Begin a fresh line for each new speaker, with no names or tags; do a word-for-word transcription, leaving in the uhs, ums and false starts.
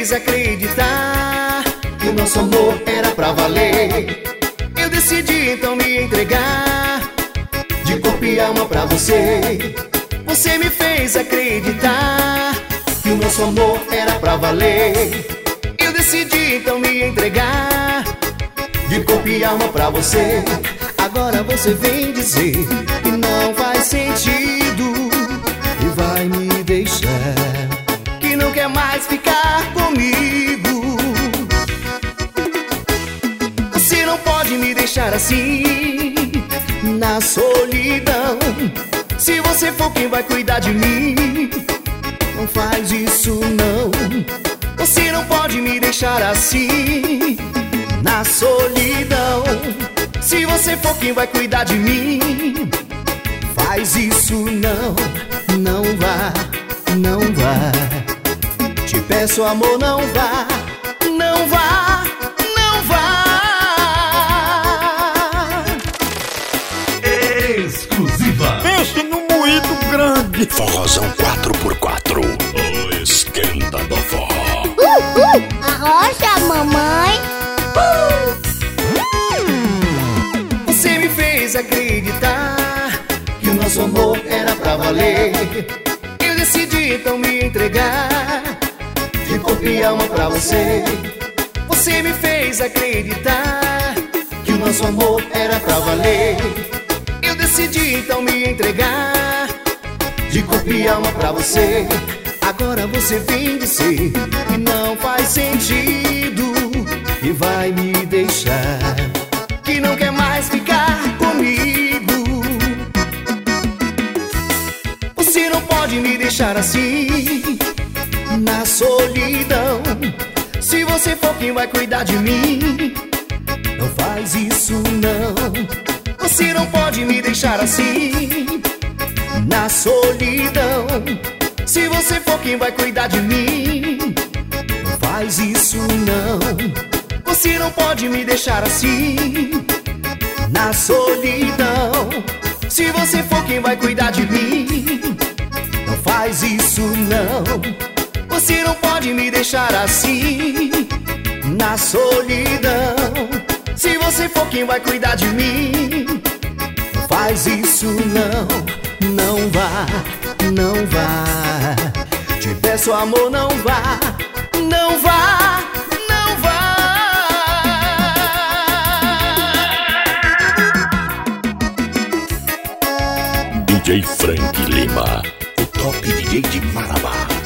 fez acreditar que o nosso amor era pra valer. Eu decidi então me entregar de corpo e alma pra você. Você me fez acreditar que o nosso amor era pra valer. Eu decidi então me entregar de corpo e alma pra você. Agora você vem dizer que não faz sentido e vai me deixar, que não quer mais ficar comigo. Você não pode me deixar assim, na solidão. Se você for quem vai cuidar de mim, não faz isso não. Você não pode me deixar assim, na solidão. Se você for quem vai cuidar de mim, faz isso não. Não vá, não vá. Te peço amor, não vá. Não vá, não vá.
Exclusiva.
Pense num moído grande.
Forrozão quatro por quatro. O esquenta da forró.
Uh, uh, arrocha, mamãe. Uh.
Você me fez acreditar que o nosso amor era pra valer. Eu decidi então me entregar de corpo e alma pra você. Você me fez acreditar que o nosso amor era pra valer. Eu decidi então me entregar de corpo e alma pra você. Agora você vem dizer que não faz sentido e vai me deixar, que não quer mais ficar comigo. Você não pode me deixar assim, na solidão. Se você for quem vai cuidar de mim, não faz isso não. Você não pode me deixar assim, na solidão. Se você for quem vai cuidar de mim, não faz isso não. Você não pode me deixar assim, na solidão. Se você for quem vai cuidar de mim, não faz isso não. Você não pode me deixar assim, na solidão. Se você for quem vai cuidar de mim, não faz isso não. Não vá, não vá. Te peço amor, não vá. Não vá, não vá.
D J Frank Lima, o top D J de Marabá.